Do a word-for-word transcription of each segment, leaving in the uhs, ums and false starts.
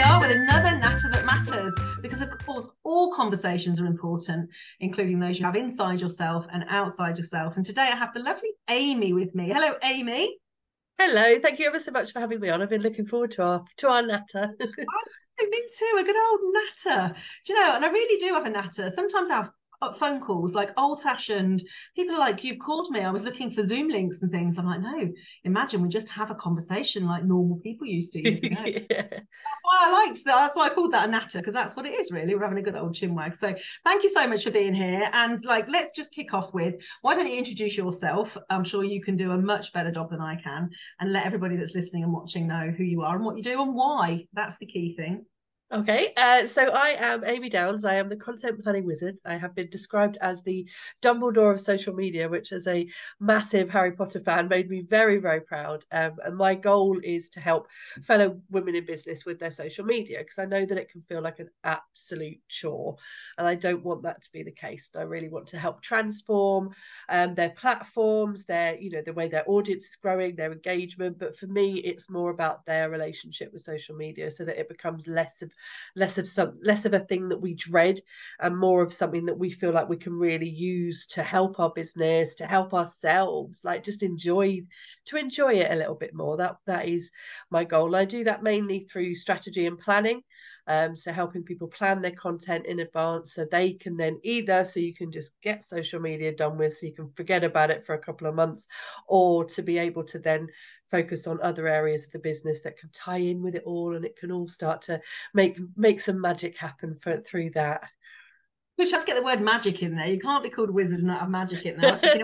are with another Natter That Matters, because of course all conversations are important, including those you have inside yourself and outside yourself. And today I have the lovely Amy with me. Hello, Amy. Hello, thank you ever so much for having me on. I've been looking forward to our to our natter. Oh, me too, a good old natter. Do you know, and I really do have a natter. Sometimes I have uh, phone calls, like old fashioned people are like, you've called me. I was looking for Zoom links and things. I'm like, no, imagine we just have a conversation like normal people used to years ago. Yeah. That's why I liked that. That's why I called that a natter, because that's what it is, really. We're having a good old chinwag. So thank you so much for being here. And like, let's just kick off with, why don't you introduce yourself? I'm sure you can do a much better job than I can, and let everybody that's listening and watching know who you are and what you do and why. That's the key thing. Okay, uh, so I am Amy Downs. I am the content planning wizard. I have been described as the Dumbledore of social media, which, as a massive Harry Potter fan, made me very, very proud. Um, and my goal is to help fellow women in business with their social media, because I know that it can feel like an absolute chore, and I don't want that to be the case. I really want to help transform um, their platforms, their you know the way their audience is growing, their engagement. But for me, it's more about their relationship with social media, so that it becomes less of less of some less of a thing that we dread, and more of something that we feel like we can really use to help our business, to help ourselves, like just enjoy to enjoy it a little bit more. That that is my goal. I do that mainly through strategy and planning. Um, so helping people plan their content in advance, so they can then either so you can just get social media done with, so you can forget about it for a couple of months, or to be able to then focus on other areas of the business that can tie in with it all, and it can all start to make make some magic happen for through that. We should have to get the word magic in there. You can't be called a wizard and not have magic in there. I was thinking,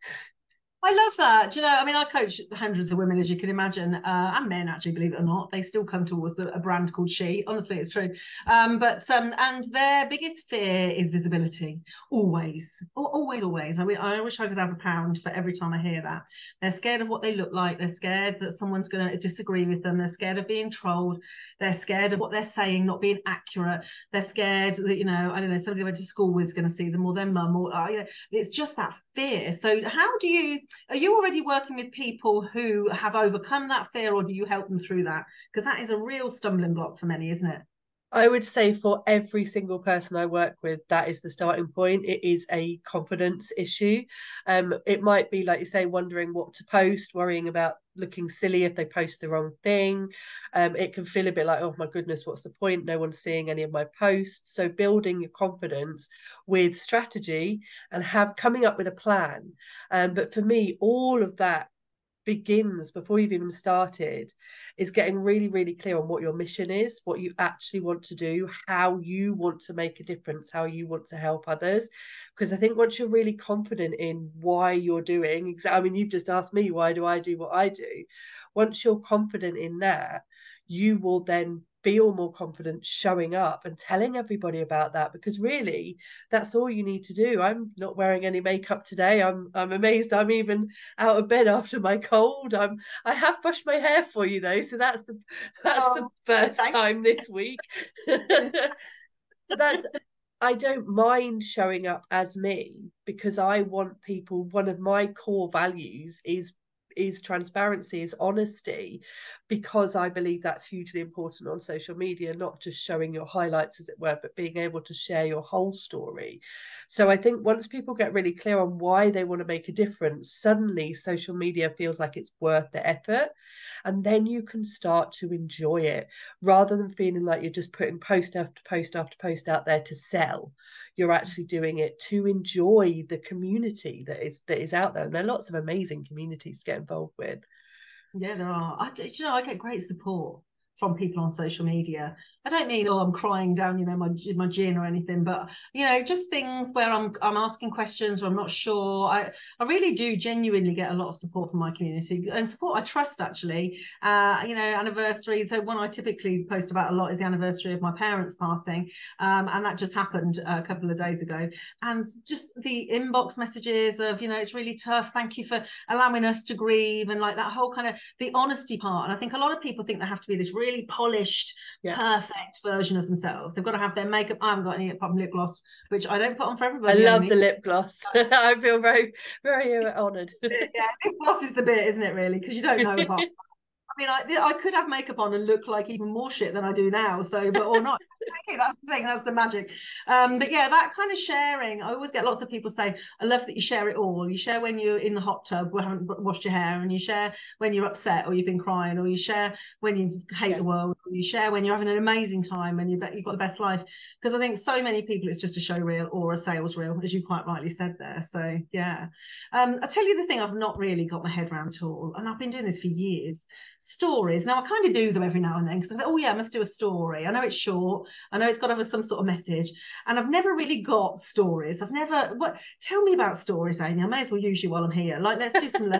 I love that. Do you know, I mean, I coach hundreds of women, as you can imagine, uh, and men, actually, believe it or not. They still come towards a, a brand called She. Honestly, it's true. Um, but um, and their biggest fear is visibility. Always, always, always. I mean, I wish I could have a pound for every time I hear that. They're scared of what they look like. They're scared that someone's going to disagree with them. They're scared of being trolled. They're scared of what they're saying not being accurate. They're scared that, you know, I don't know, somebody they went to school with is going to see them, or their mum, or uh, you know, it's just that fear. So how do you are you already working with people who have overcome that fear, or do you help them through that? Because that is a real stumbling block for many, isn't it? I would say for every single person I work with, that is the starting point. It is a confidence issue. Um, it might be, like you say, wondering what to post, worrying about looking silly if they post the wrong thing. Um, it can feel a bit like, oh my goodness, what's the point? No one's seeing any of my posts. So building your confidence with strategy and have coming up with a plan. Um, but for me, all of that begins before you've even started is getting really really clear on what your mission is, what you actually want to do, how you want to make a difference, how you want to help others. Because I think once you're really confident in why you're doing, I mean, you've just asked me, why do I do what I do? Once you're confident in that, you will then feel more confident showing up and telling everybody about that, because really that's all you need to do. I'm not wearing any makeup today. I'm i'm amazed I'm even out of bed after my cold. I'm I have brushed my hair for you though, so that's the that's the Oh, first thank time this week. you. But that's I don't mind showing up as me, because I want people, one of my core values is is transparency, is honesty, because I believe that's hugely important on social media, not just showing your highlights, as it were, but being able to share your whole story. So I think once people get really clear on why they want to make a difference, suddenly social media feels like it's worth the effort. And then you can start to enjoy it, rather than feeling like you're just putting post after post after post out there to sell. You're actually doing it to enjoy the community that is that is out there. And there are lots of amazing communities to get involved with. Yeah, there are. I, you know, I get great support from people on social media. I don't mean, oh, I'm crying down, you know, my my gin or anything, but you know, just things where I'm I'm asking questions or I'm not sure. I I really do genuinely get a lot of support from my community, and support I trust, actually. Uh, you know, anniversary. So one I typically post about a lot is the anniversary of my parents passing, um, and that just happened a couple of days ago. And just the inbox messages of, you know, it's really tough. Thank you for allowing us to grieve, and like that whole kind of the honesty part. And I think a lot of people think they have to be this really polished, Yeah. perfect version of themselves. They've got to have their makeup. I haven't got any problem lip gloss, which I don't put on for I everybody, love the Amy. lip gloss. I feel very, very honoured. Yeah, lip gloss is the bit, isn't it, really? Because you don't know apart. I mean, I, I could have makeup on and look like even more shit than I do now. So, but or not. Okay, that's the thing. That's the magic. Um, but yeah, that kind of sharing. I always get lots of people say, "I love that you share it all. You share when you're in the hot tub, we haven't washed your hair, and you share when you're upset or you've been crying, or you share when you hate Yeah. the world, or you share when you're having an amazing time and you bet you've got the best life." Because I think so many people, it's just a show reel or a sales reel, as you quite rightly said there. So yeah, um, I tell you the thing I've not really got my head around at all, and I've been doing this for years. Stories. Now I kind of do them every now and then because I thought, oh yeah, I must do a story. I know it's short. I know it's got to have some sort of message, and I've never really got stories. I've never. What? Tell me about stories, Amy. I may as well use you while I'm here. Like, let's do some.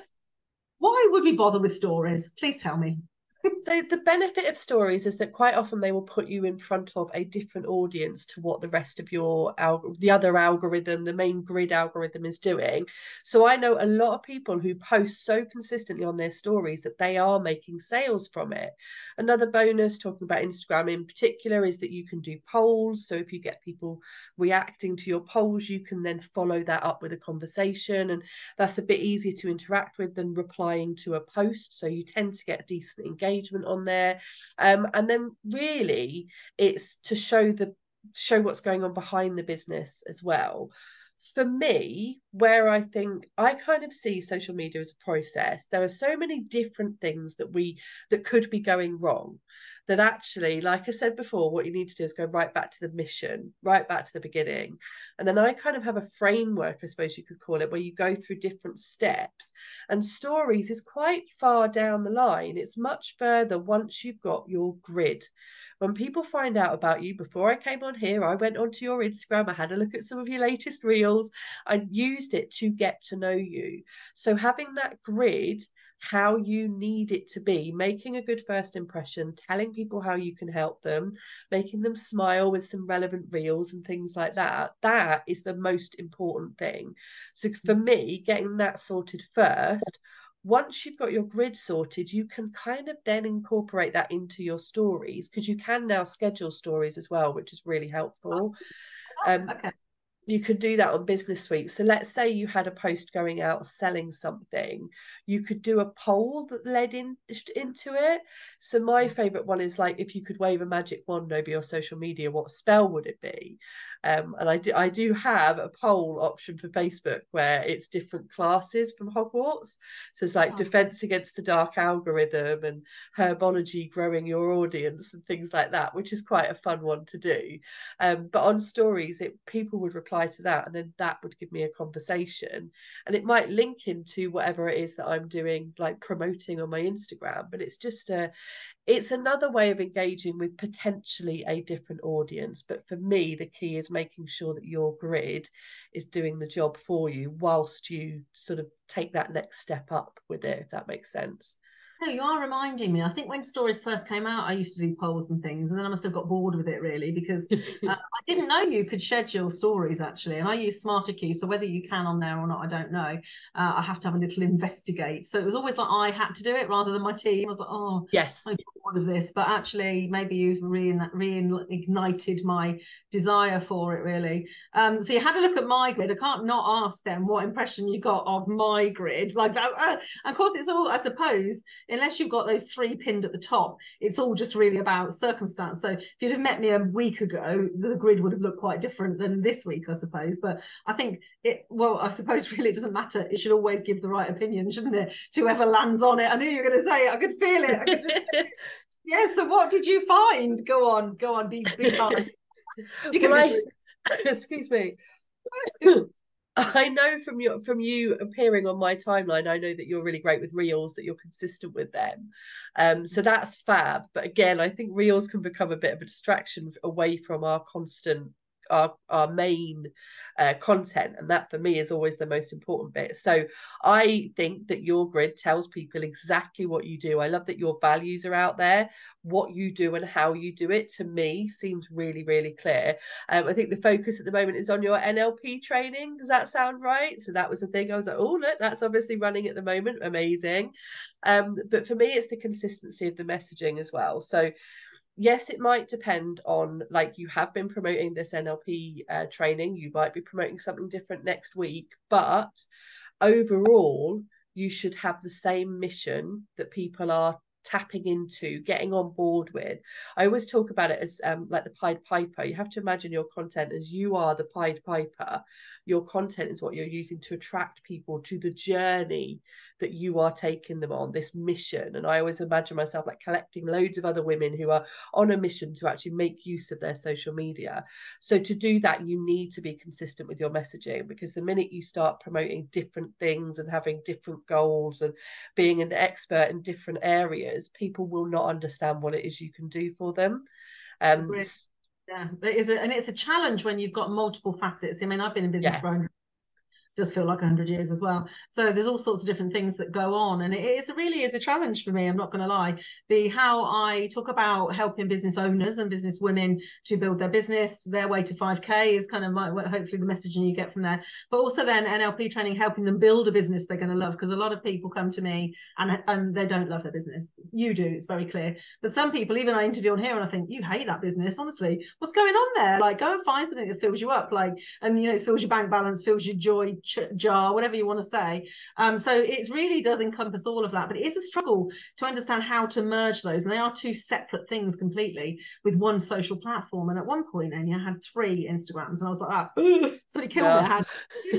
Why would we bother with stories? Please tell me. So the benefit of stories is that quite often they will put you in front of a different audience to what the rest of your alg- the other algorithm, the main grid algorithm is doing. So I know a lot of people who post so consistently on their stories that they are making sales from it. Another bonus, talking about Instagram in particular, is that you can do polls. So if you get people reacting to your polls, you can then follow that up with a conversation, and that's a bit easier to interact with than replying to a post. So you tend to get decent engagement on there. Um, and then really it's to show the show what's going on behind the business as well. For me, where I think I kind of see social media as a process, there are so many different things that we that could be going wrong, that actually, like I said before, what you need to do is go right back to the mission, right back to the beginning. And then I kind of have a framework, I suppose you could call it, where you go through different steps. And stories is quite far down the line. It's much further once you've got your grid. When people find out about you, before I came on here, I went onto your Instagram, I had a look at some of your latest reels, I used it to get to know you. So having that grid, how you need it to be, making a good first impression, telling people how you can help them, making them smile with some relevant reels and things like that, that is the most important thing. So for me, getting that sorted first, once you've got your grid sorted, you can kind of then incorporate that into your stories, because you can now schedule stories as well, which is really helpful. Um, Okay. you could do that on Business Suite. So let's say you had a post going out selling something, you could do a poll that led in, into it. So my favorite one is like, if you could wave a magic wand over your social media, what spell would it be? Um, and I do I do have a poll option for Facebook where it's different classes from Hogwarts. So it's like Oh, defense against the dark algorithm and herbology growing your audience and things like that, which is quite a fun one to do. Um, but on stories, it people would reply to that, and then that would give me a conversation, and it might link into whatever it is that I'm doing, like promoting on my Instagram. But it's just a, it's another way of engaging with potentially a different audience. But for me, the key is making sure that your grid is doing the job for you, whilst you sort of take that next step up with it, if that makes sense. no, you are reminding me. I think when stories first came out, I used to do polls and things, and then I must have got bored with it really because uh, I didn't know you could schedule stories actually. And I use SmarterQueue, so whether you can on there or not, I don't know. Uh, I have to have a little investigate. So it was always like I had to do it rather than my team. I was like, oh, Yes. I'm bored of this. But actually, maybe you've re- reignited my desire for it really. Um, so you had a look at my grid. I can't not ask them what impression you got of my grid. Like that. Uh, of course, it's all, I suppose, unless you've got those three pinned at the top, it's all just really about circumstance. So if you'd have met me a week ago, the grid would have looked quite different than this week, I suppose. But I think it, well, I suppose really it doesn't matter. It should always give the right opinion, shouldn't it? To whoever lands on it. I knew you were going to say it. I could feel it. I could just, yeah. So what did you find? Go on, go on, be, be kind. You can Well, be I, excuse me. I know from your from you appearing on my timeline, I know that you're really great with reels, that you're consistent with them. Um, so that's fab. But again, I think reels can become a bit of a distraction away from our constant our our main uh, content, and that for me is always the most important bit. So I think that your grid tells people exactly what you do. I love that your values are out there. What you do and how you do it, to me, seems really, really clear. um, I think the focus at the moment is on your N L P training. Does that sound right? So that was the thing. I was like, oh, look, that's obviously running at the moment. Amazing. Um, but for me, it's the consistency of the messaging as well. So yes, it might depend on, like, you have been promoting this N L P uh, training. You might be promoting something different next week, but overall, you should have the same mission that people are tapping into, getting on board with. I always talk about it as um, like the Pied Piper. You have to imagine your content as you are the Pied Piper. Your content is what you're using to attract people to the journey that you are taking them on, this mission. And I always imagine myself like collecting loads of other women who are on a mission to actually make use of their social media. So to do that, you need to be consistent with your messaging, because the minute you start promoting different things and having different goals and being an expert in different areas, people will not understand what it is you can do for them. Um, yeah, it is, a, and it's a challenge when you've got multiple facets. I mean, I've been in business yeah. for one hundred does feel like one hundred years as well. So there's all sorts of different things that go on, and it is really is a challenge for me, I'm not going to lie. The how I talk about helping business owners and business women to build their business, their way to five K is kind of my, hopefully the messaging you get from there. But also then N L P training, helping them build a business they're going to love, because a lot of people come to me and, and they don't love their business. You do, it's very clear. But some people, even I interview on here and I think, you hate that business, honestly. What's going on there? Like, go and find something that fills you up, like, and you know, it fills your bank balance, fills your joy jar, whatever you want to say. Um, so it really does encompass all of that, but it is a struggle to understand how to merge those, and they are two separate things completely with one social platform. And at one point, and I had three Instagrams, and I was like, ah, somebody killed no. it. I had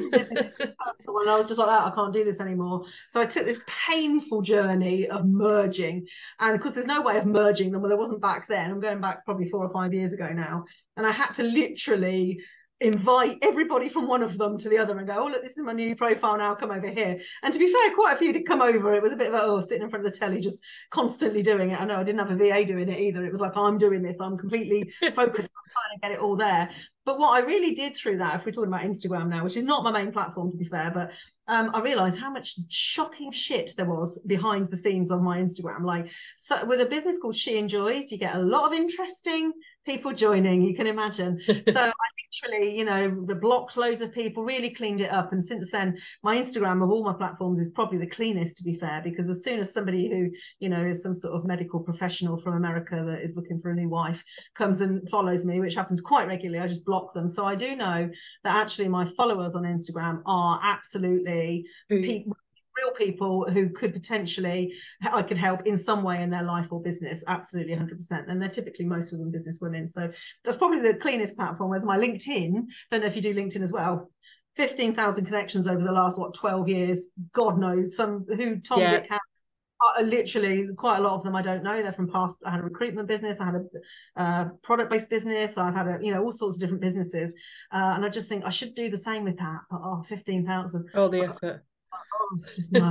personal, and I was just like, that, I can't do this anymore. So I took this painful journey of merging, and of course, there's no way of merging them. Well, there wasn't back then. I'm going back probably four or five years ago now, and I had to literally invite everybody from one of them to the other and go, oh, look, this is my new profile now, come over here. And to be fair, quite a few did come over. It was a bit of a, oh, sitting in front of the telly, just constantly doing it. I know I didn't have a V A doing it either. It was like, I'm doing this. I'm completely focused on trying to get it all there. But what I really did through that, if we're talking about Instagram now, which is not my main platform, to be fair, but um, I realized how much shocking shit there was behind the scenes on my Instagram. Like, so with a business called She Enjoys, you get a lot of interesting people joining, you can imagine. So I literally, you know, blocked loads of people, really cleaned it up. And since then, my Instagram of all my platforms is probably the cleanest, to be fair, because as soon as somebody who, you know, is some sort of medical professional from America that is looking for a new wife comes and follows me, which happens quite regularly, I just block them. So I do know that actually my followers on Instagram are absolutely people, real people who could potentially, I could help in some way in their life or business, absolutely one hundred percent. And they're typically, most of them, business women. So that's probably the cleanest platform. With my LinkedIn, don't know if you do LinkedIn as well, fifteen thousand connections over the last, what, twelve years. God knows, some who Tom, yeah. Dick, are literally quite a lot of them I don't know. They're from past, I had a recruitment business, I had a uh, product-based business, I've had a, you know, all sorts of different businesses. Uh, and I just think I should do the same with that. But, oh, fifteen thousand. All the effort. Oh, just no.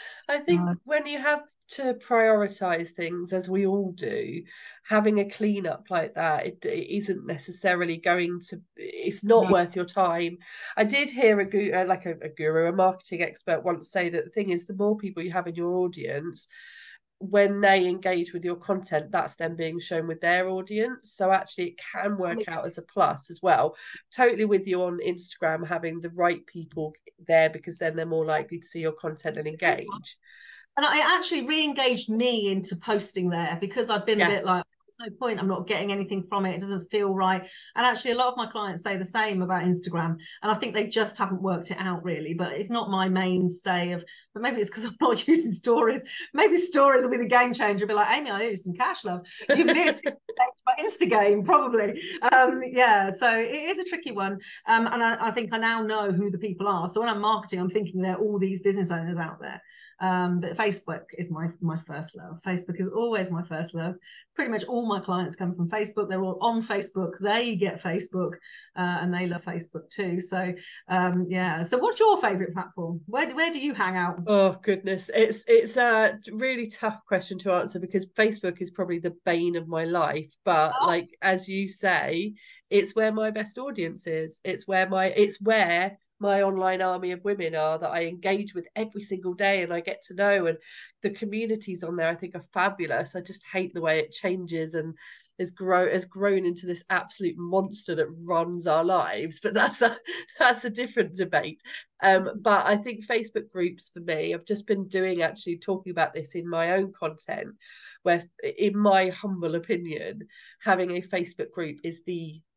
I think no. when you have to prioritize things, as we all do, having a cleanup like that, it, it isn't necessarily going to, it's not no. worth your time. I did hear a guru, like a, a guru, a marketing expert once say that the thing is, the more people you have in your audience, when they engage with your content, that's then being shown with their audience. So actually it can work out as a plus as well. Totally with you on Instagram, having the right people there, because then they're more likely to see your content and engage. And I actually re-engaged me into posting there, because I'd been yeah. a bit like, there's no point, I'm not getting anything from it, it doesn't feel right. And actually a lot of my clients say the same about Instagram, and I think they just haven't worked it out really. But it's not my mainstay of, but maybe it's because I'm not using stories. Maybe stories will be the game changer. Be like, Amy, I owe you some cash, love. You need to my Insta game, probably. Um, yeah, so it is a tricky one. Um, and I, I think I now know who the people are. So when I'm marketing, I'm thinking they're all these business owners out there. Um, but Facebook is my my first love. Facebook is always my first love. Pretty much all my clients come from Facebook. They're all on Facebook. They get Facebook, uh, and they love Facebook too. So um, yeah. So what's your favorite platform? Where where do you hang out? Oh goodness, it's it's a really tough question to answer, because Facebook is probably the bane of my life. But oh. like as you say, it's where my best audience is. It's where my it's where my online army of women are, that I engage with every single day and I get to know. And the communities on there I think are fabulous. I just hate the way it changes and has grown has grown into this absolute monster that runs our lives. But that's a that's a different debate. Um, but I think Facebook groups for me, I've just been doing actually talking about this in my own content, where in my humble opinion, having a Facebook group is the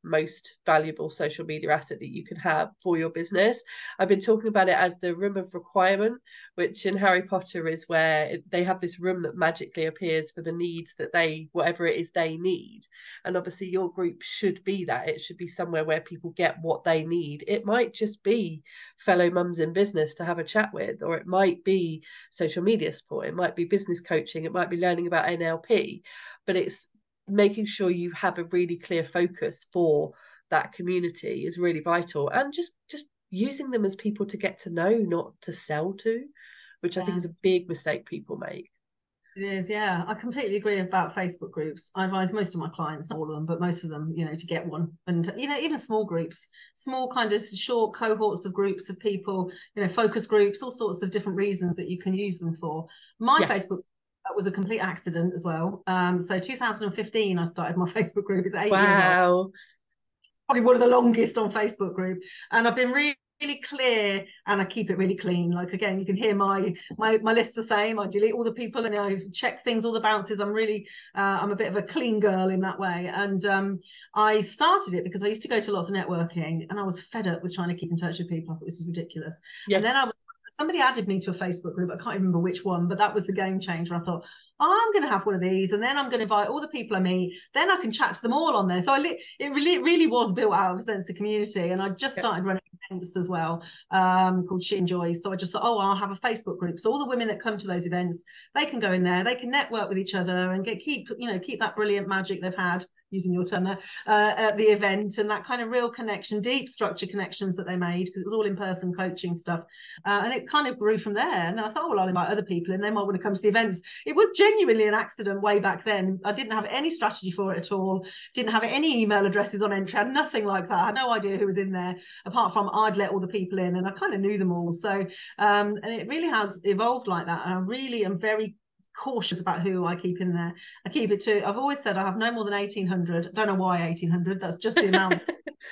most valuable social media asset that you can have for your business. I've been talking about it as the room of requirement, which in Harry Potter is where they have this room that magically appears for the needs that they, whatever it is they need. And obviously your group should be that. It should be somewhere where people get what they need. It might just be fellow mums in business to have a chat with, or it might be social media support, it might be business coaching, it might be learning about N L P, but it's making sure you have a really clear focus for that community is really vital. And just just using them as people to get to know, not to sell to, which yeah. I think is a big mistake people make. It is, yeah. I completely agree about Facebook groups. I advise most of my clients, not all of them, but most of them, you know, to get one. And, you know, even small groups, small kind of short cohorts of groups of people, you know, focus groups, all sorts of different reasons that you can use them for. My yeah. Facebook that was a complete accident as well. Um, so two thousand fifteen, I started my Facebook group. It's eight wow. years old. Probably one of the longest on Facebook group. And I've been really, really clear, and I keep it really clean. Like, again, you can hear my my my list's the same. I delete all the people and I check things, all the bounces. I'm really, uh, I'm a bit of a clean girl in that way. And um, I started it because I used to go to lots of networking and I was fed up with trying to keep in touch with people. I thought this is ridiculous. Yes. And then I was somebody added me to a Facebook group. I can't remember which one, but that was the game changer. I thought, oh, I'm going to have one of these, and then I'm going to invite all the people I meet. Then I can chat to them all on there. So I li- it really, it really was built out of a sense of community. And I just started running events as well, um, called She Enjoys. So I just thought, oh, I'll have a Facebook group. So all the women that come to those events, they can go in there, they can network with each other and get keep, you know, keep that brilliant magic they've had, using your term there, uh, at the event, and that kind of real connection, deep structure connections that they made, because it was all in-person coaching stuff. Uh, and it kind of grew from there. And then I thought, oh, well, I'll invite other people and they might want to come to the events. It was genuinely an accident way back then. I didn't have any strategy for it at all. Didn't have any email addresses on entry. I had nothing like that. I had no idea who was in there, apart from I'd let all the people in and I kind of knew them all. So, um, and it really has evolved like that. And I really am very cautious about who I keep in there. I keep it to, I've always said I have no more than eighteen hundred. I don't know why eighteen hundred, that's just the amount.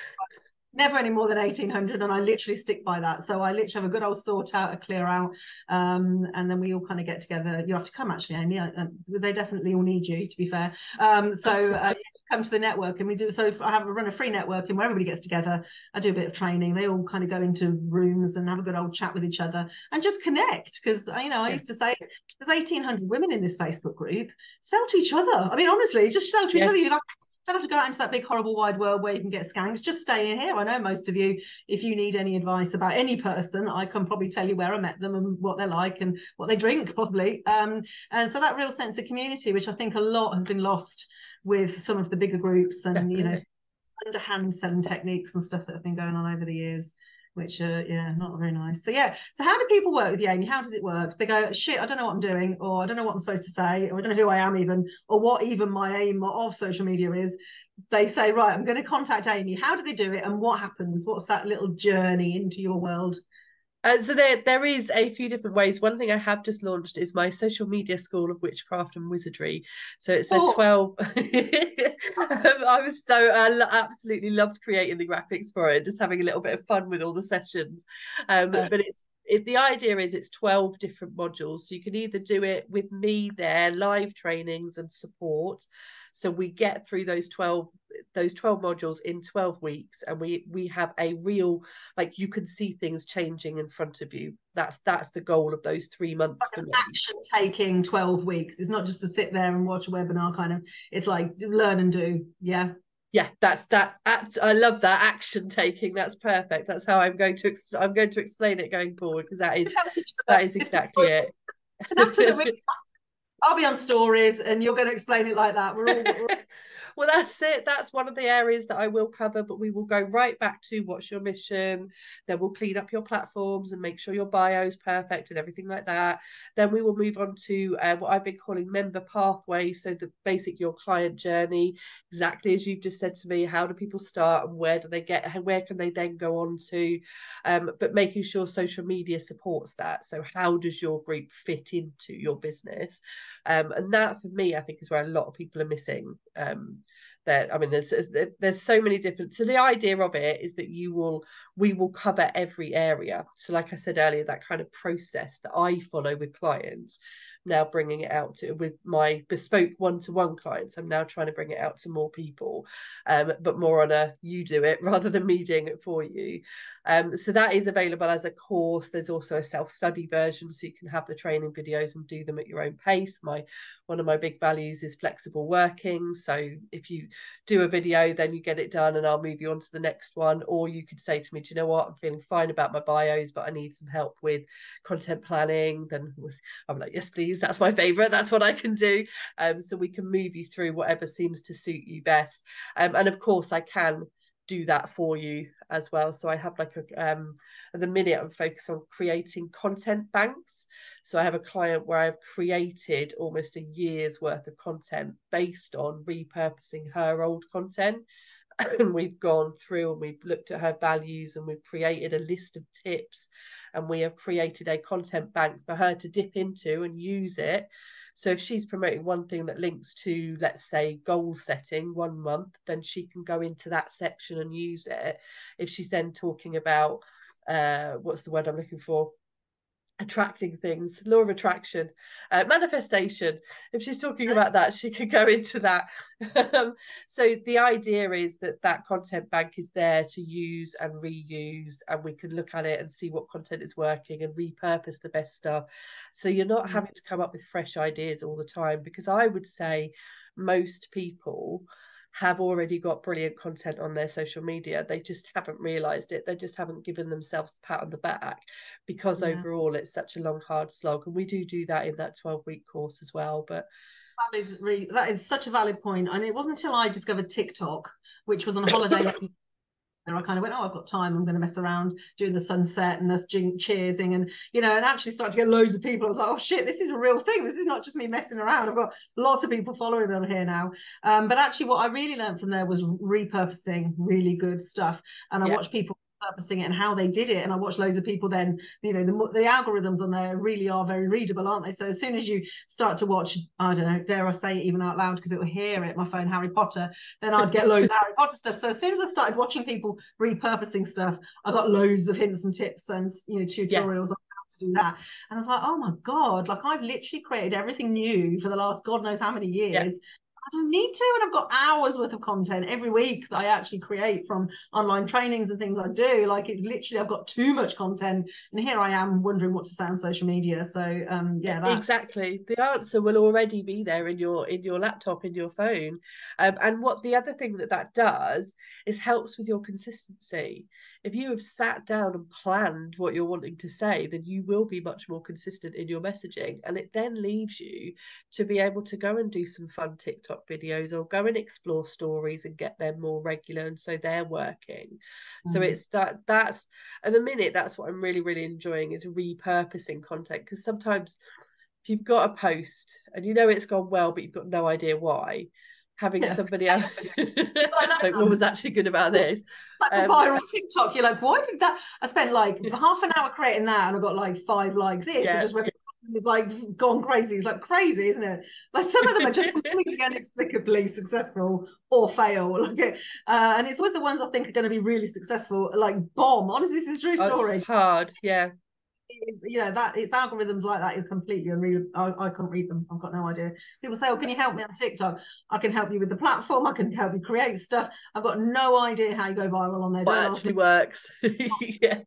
Never any more than eighteen hundred, and I literally stick by that. So I literally have a good old sort out, a clear out, um, and then we all kind of get together. You have to come, actually, Amy. I, um, they definitely all need you, to be fair. Um, so uh, come to the network, and we do. So if I have a run a free networking where everybody gets together. I do a bit of training. They all kind of go into rooms and have a good old chat with each other and just connect. Because you know, I yeah. used to say there's eighteen hundred women in this Facebook group. Sell to each other. I mean, honestly, just sell to yeah. each other. You like. Don't have to go out into that big horrible wide world where you can get scams. Just stay in here. I know most of you, if you need any advice about any person, I can probably tell you where I met them and what they're like and what they drink, possibly. Um, and so that real sense of community, which I think a lot has been lost with some of the bigger groups and Definitely. you know, underhand selling techniques and stuff that have been going on over the years, which uh yeah, not very nice. So yeah, so how do people work with you, Amy? How does it work? They go, shit, I don't know what I'm doing, or I don't know what I'm supposed to say, or I don't know who I am even, or what even my aim of social media is. They say, right, I'm going to contact Amy. How do they do it, and what happens? What's that little journey into your world? Uh, so there, there is a few different ways. One thing I have just launched is my social media school of witchcraft and wizardry. So it's oh. a twelve. I was so I absolutely loved creating the graphics for it, just having a little bit of fun with all the sessions. Um, uh, but it's it, the idea is it's twelve different modules. So you can either do it with me there, live trainings and support. So we get through those twelve those twelve modules in twelve weeks, and we we have a real, like, you can see things changing in front of you. That's that's the goal of those three months like for me. Action taking twelve weeks. It's not just to sit there and watch a webinar kind of. It's like learn and do. Yeah. Yeah, that's that. I love that action taking. That's perfect. That's how I'm going to I'm going to explain it going forward, because that is that is exactly it. I'll be on stories and you're going to explain it like that. We're all, we're all... Well, that's it. That's one of the areas that I will cover, but we will go right back to what's your mission. Then we'll clean up your platforms and make sure your bio is perfect and everything like that. Then we will move on to uh, what I've been calling member pathway. So the basic your client journey, exactly as you've just said to me. How do people start and where do they get, where can they then go on to? Um, but making sure social media supports that. So how does your group fit into your business? Um, and that for me, I think, is where a lot of people are missing. Um, that, I mean, there's there's so many different. So the idea of it is that you will we will cover every area. So like I said earlier, that kind of process that I follow with clients, now bringing it out to with my bespoke one-to-one clients. I'm now trying to bring it out to more people, um, but more on a you do it rather than me doing it for you. Um, so that is available as a course. There's also a self-study version, so you can have the training videos and do them at your own pace. My one of my big values is flexible working. So if you do a video, then you get it done and I'll move you on to the next one. Or you could say to me, do you know what, I'm feeling fine about my bios, but I need some help with content planning. Then I'm like, yes, please, that's my favorite. That's what I can do. Um, so we can move you through whatever seems to suit you best. Um, and of course, I can do that for you as well. So I have like a um at the minute I'm focused on creating content banks. So I have a client where I've created almost a year's worth of content based on repurposing her old content. And we've gone through and we've looked at her values and we've created a list of tips, and we have created a content bank for her to dip into and use it. So if she's promoting one thing that links to, let's say, goal setting one month, then she can go into that section and use it. If she's then talking about, uh, what's the word I'm looking for? Attracting things, law of attraction, uh, manifestation. If she's talking about that, she could go into that. Um, so the idea is that that content bank is there to use and reuse, and we can look at it and see what content is working and repurpose the best stuff. So you're not mm-hmm. having to come up with fresh ideas all the time, because I would say most people have already got brilliant content on their social media. They just haven't realized it. They just haven't given themselves the pat on the back, because yeah. overall it's such a long, hard slog. And we do do that in that twelve week course as well. But that is, really, that is such a valid point. And it wasn't until I discovered TikTok, which was on a holiday and I kind of went, oh, I've got time, I'm going to mess around doing the sunset and us cheersing, and you know, and actually started to get loads of people. I was like, oh shit, this is a real thing. This is not just me messing around. I've got lots of people following me on here now. Um, but actually, what I really learned from there was repurposing really good stuff, and I yeah. watched people purposing it and how they did it, and I watched loads of people. Then you know, the, the algorithms on there really are very readable, aren't they? So as soon as you start to watch, I don't know, dare I say it even out loud, because it will hear it, my phone, Harry Potter, then I'd get loads of Harry Potter stuff. So as soon as I started watching people repurposing stuff, I got loads of hints and tips and you know tutorials yeah. on how to do that. And I was like, oh my god, like I've literally created everything new for the last god knows how many years. Yeah. I don't need to, and I've got hours worth of content every week that I actually create from online trainings and things I do. Like it's literally, I've got too much content, and here I am wondering what to say on social media. So um, yeah, that... exactly. The answer will already be there in your in your laptop, in your phone. Um, and what the other thing that that does is helps with your consistency. If you have sat down and planned what you're wanting to say, then you will be much more consistent in your messaging, and it then leaves you to be able to go and do some fun TikTok videos or go and explore stories and get them more regular, and so they're working. Mm. So it's that that's at the minute that's what I'm really really enjoying, is repurposing content, because sometimes if you've got a post and you know it's gone well but you've got no idea why, having yeah. somebody else like what was actually good about this, like um, a viral TikTok, you're like, why did that, I spent like half an hour creating that and I got like five likes. This yeah. just went is like gone crazy. It's like crazy, isn't it? Like some of them are just completely inexplicably successful or fail. Like, uh, and it's always the ones I think are going to be really successful, like bomb. Honestly, this is a true story. Oh, it's hard, yeah. You know that it's algorithms like that is completely unreal. I, I can't read them. I've got no idea. People say, "Oh, can you help me on TikTok?" I can help you with the platform. I can help you create stuff. I've got no idea how you go viral on there. What actually works? Yeah.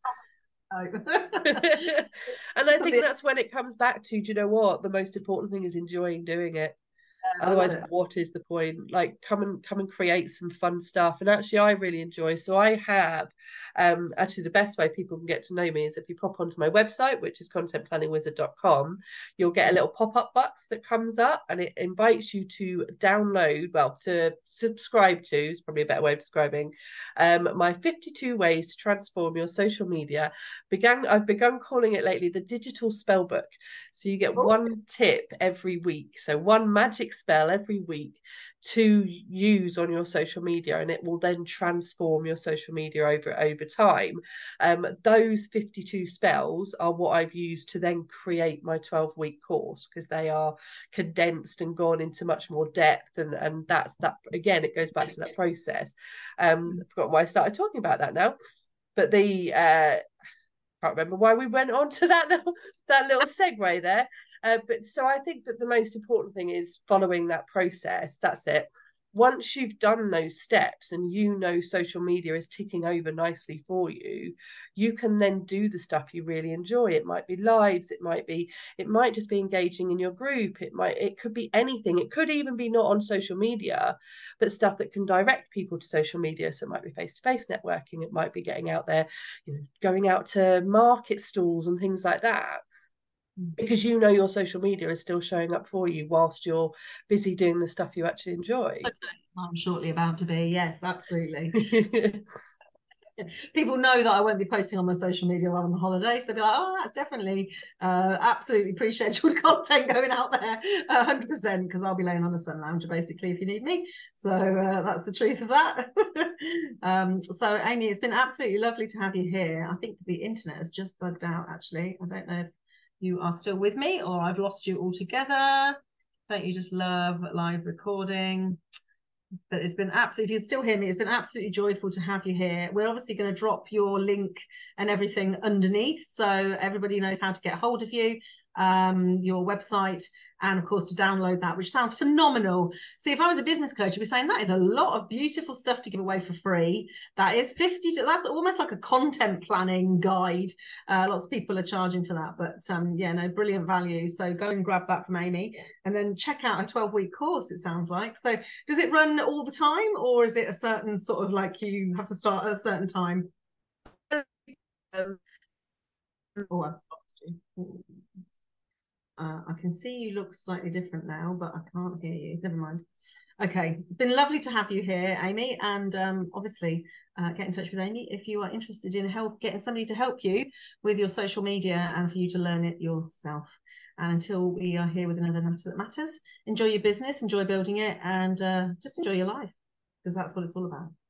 And I think that's when it comes back to, do you know what? The most important thing is enjoying doing it. Yeah, otherwise, what is the point? Like, come and come and create some fun stuff. And actually, I really enjoy. So I have, um, actually, the best way people can get to know me is if you pop onto my website, which is content planning wizard dot com. You'll get a little pop-up box that comes up, and it invites you to download, well, to subscribe to, is probably a better way of describing, um, my fifty-two ways to transform your social media. Began, I've begun calling it lately the digital spell book. So you get oh. one tip every week. So one magic spell every week to use on your social media, and it will then transform your social media over over time. Um, those fifty-two spells are what I've used to then create my twelve week course, because they are condensed and gone into much more depth, and and that's that again, it goes back to that process. um I've forgotten why I started talking about that now, but the uh can't remember why we went on to that little that little segue there. Uh, but so I think that the most important thing is following that process. That's it. Once you've done those steps and you know social media is ticking over nicely for you, you can then do the stuff you really enjoy. It might be lives, it might be, it might just be engaging in your group. It might, it could be anything. It could even be not on social media, but stuff that can direct people to social media. So it might be face-to-face networking. It might be getting out there, you know, going out to market stalls and things like that, because you know your social media is still showing up for you whilst you're busy doing the stuff you actually enjoy. I'm shortly about to be, yes, absolutely. People know that I won't be posting on my social media while I'm on holiday, so they'll be like, oh, that's definitely uh, absolutely pre-scheduled content going out there, one hundred percent, because I'll be laying on a sun lounger basically if you need me. So uh, that's the truth of that. um, so Amy, it's been absolutely lovely to have you here. I think the internet has just bugged out, actually. I don't know if you are still with me or I've lost you altogether. Don't you just love live recording? But it's been absolutely, if you still hear me, it's been absolutely joyful to have you here. We're obviously going to drop your link and everything underneath, so everybody knows how to get hold of you, um, your website, and of course to download that, which sounds phenomenal. See, if I was a business coach, I'd be saying that is a lot of beautiful stuff to give away for free. That is fifty, that's almost like a content planning guide. Uh, lots of people are charging for that, but um, yeah, no, brilliant value. So go and grab that from Amy, and then check out a twelve week course, it sounds like. So does it run all the time, or is it a certain sort of, like, you have to start at a certain time? Um, oh, I've lost you. Uh, I can see you look slightly different now, but I can't hear you. Never mind. Okay, it's been lovely to have you here, Amy, and um, obviously uh, get in touch with Amy if you are interested in help getting somebody to help you with your social media and for you to learn it yourself. And until we are here with another Matter That Matters, enjoy your business, enjoy building it, and uh, just enjoy your life, because that's what it's all about.